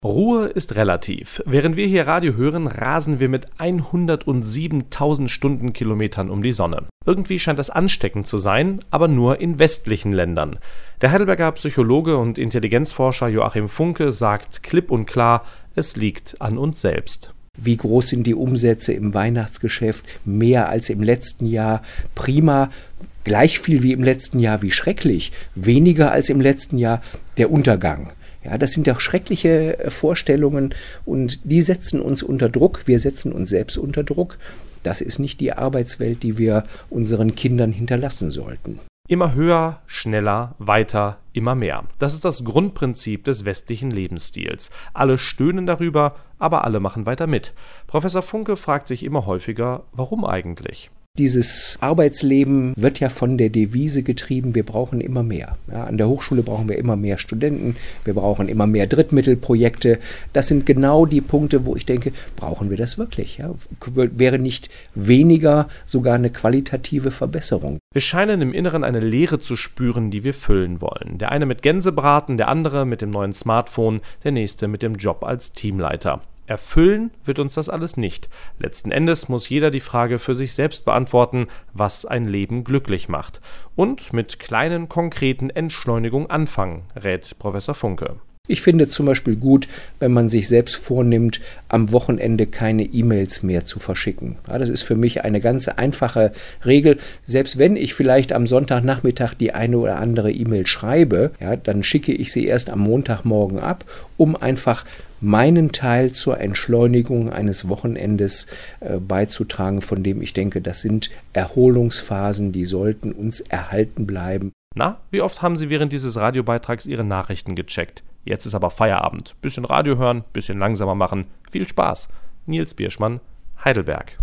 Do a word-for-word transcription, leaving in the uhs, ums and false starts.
Ruhe ist relativ. Während wir hier Radio hören, rasen wir mit hundertsiebentausend Stundenkilometern um die Sonne. Irgendwie scheint das ansteckend zu sein, aber nur in westlichen Ländern. Der Heidelberger Psychologe und Intelligenzforscher Joachim Funke sagt klipp und klar, es liegt an uns selbst. Wie groß sind die Umsätze im Weihnachtsgeschäft? Mehr als im letzten Jahr. Prima. Gleich viel wie im letzten Jahr. Wie schrecklich. Weniger als im letzten Jahr. Der Untergang. Ja, das sind doch schreckliche Vorstellungen und die setzen uns unter Druck. Wir setzen uns selbst unter Druck. Das ist nicht die Arbeitswelt, die wir unseren Kindern hinterlassen sollten. Immer höher, schneller, weiter, immer mehr. Das ist das Grundprinzip des westlichen Lebensstils. Alle stöhnen darüber, aber alle machen weiter mit. Professor Funke fragt sich immer häufiger, warum eigentlich? Dieses Arbeitsleben wird ja von der Devise getrieben, wir brauchen immer mehr. Ja, an der Hochschule brauchen wir immer mehr Studenten, wir brauchen immer mehr Drittmittelprojekte. Das sind genau die Punkte, wo ich denke, brauchen wir das wirklich? Ja? Wäre nicht weniger sogar eine qualitative Verbesserung? Wir scheinen im Inneren eine Leere zu spüren, die wir füllen wollen. Der eine mit Gänsebraten, der andere mit dem neuen Smartphone, der nächste mit dem Job als Teamleiter. Erfüllen wird uns das alles nicht. Letzten Endes muss jeder die Frage für sich selbst beantworten, was ein Leben glücklich macht. Und mit kleinen, konkreten Entschleunigungen anfangen, rät Professor Funke. Ich finde zum Beispiel gut, wenn man sich selbst vornimmt, am Wochenende keine E-Mails mehr zu verschicken. Ja, das ist für mich eine ganz einfache Regel. Selbst wenn ich vielleicht am Sonntagnachmittag die eine oder andere E-Mail schreibe, ja, dann schicke ich sie erst am Montagmorgen ab, um einfach meinen Teil zur Entschleunigung eines Wochenendes äh, beizutragen, von dem ich denke, das sind Erholungsphasen, die sollten uns erhalten bleiben. Na, wie oft haben Sie während dieses Radiobeitrags Ihre Nachrichten gecheckt? Jetzt ist aber Feierabend. Bisschen Radio hören, bisschen langsamer machen. Viel Spaß. Nils Bierschmann, Heidelberg.